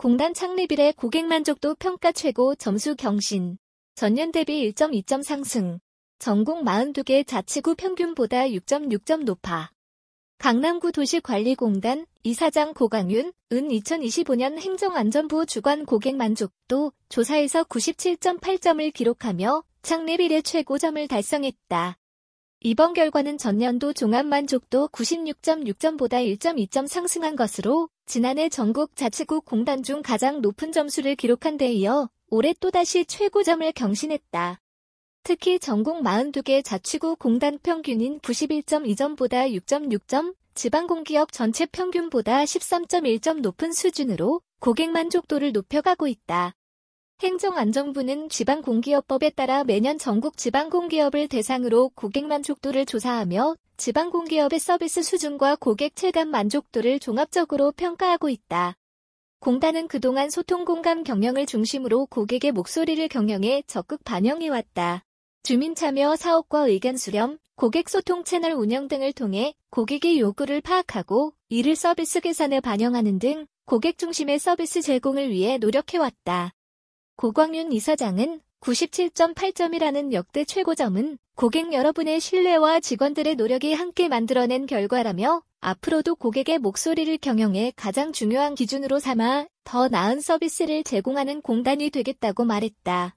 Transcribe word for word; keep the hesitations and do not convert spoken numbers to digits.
공단 창립 이래 고객 만족도 평가 최고 점수 경신. 전년 대비 일 점 이 점 상승. 전국 사십이 개 자치구 평균보다 육 점 육 점 높아. 강남구 도시관리공단 이사장 고강윤, 은 이천이십오 년 행정안전부 주관 고객 만족도 조사에서 구십칠 점 팔 점을 기록하며 창립 이래 최고점을 달성했다. 이번 결과는 전년도 종합만족도 구십육 점 육 점보다 일 점 이 점 상승한 것으로 지난해 전국 자치구 공단 중 가장 높은 점수를 기록한 데 이어 올해 또다시 최고점을 경신했다. 특히 전국 사십이 개 자치구 공단 평균인 구십일 점 이 점보다 육 점 육 점, 지방공기업 전체 평균보다 십삼 점 일 점 높은 수준으로 고객 만족도를 높여가고 있다. 행정안전부는 지방공기업법에 따라 매년 전국 지방공기업을 대상으로 고객 만족도를 조사하며 지방공기업의 서비스 수준과 고객 체감 만족도를 종합적으로 평가하고 있다. 공단은 그동안 소통공감 경영을 중심으로 고객의 목소리를 경영해 적극 반영해왔다. 주민참여 사업과 의견 수렴, 고객 소통 채널 운영 등을 통해 고객의 요구를 파악하고 이를 서비스 계산에 반영하는 등 고객 중심의 서비스 제공을 위해 노력해왔다. 고광윤 이사장은 구십칠 점 팔 점이라는 역대 최고점은 고객 여러분의 신뢰와 직원들의 노력이 함께 만들어낸 결과라며 앞으로도 고객의 목소리를 경영해 가장 중요한 기준으로 삼아 더 나은 서비스를 제공하는 공단이 되겠다고 말했다.